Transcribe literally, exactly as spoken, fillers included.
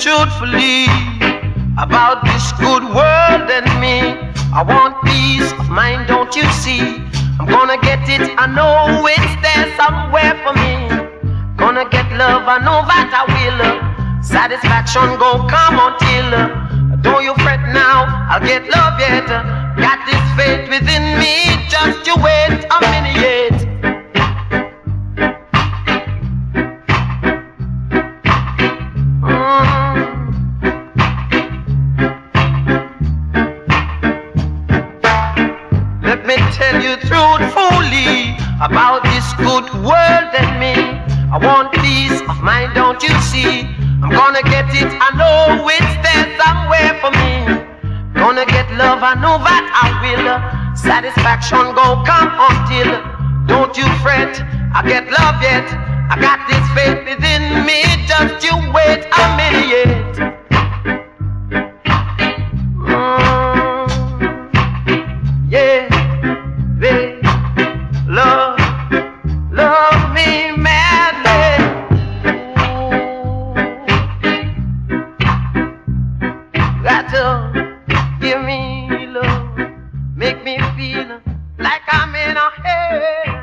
truthfully about this good world and me. I want peace of mind, don't you see? I'm gonna get it, I know it's there somewhere for me. Gonna get love, I know that I will. Satisfaction gon' come until. Don't you fret now, I'll get love yet. Got this faith within me, just you wait a minute. Let me tell you truthfully about this good world and me. I want peace of mind, don't you see? I'm gonna get it, I know it's there somewhere for me. Gonna get love, I know that I will. Satisfaction gon' come until. Don't you fret, I get love yet. I got this faith within me, just you wait a minute. Mm, yeah, they love, love me madly. Ooh, got to give me love, make me feel like I'm in a haze.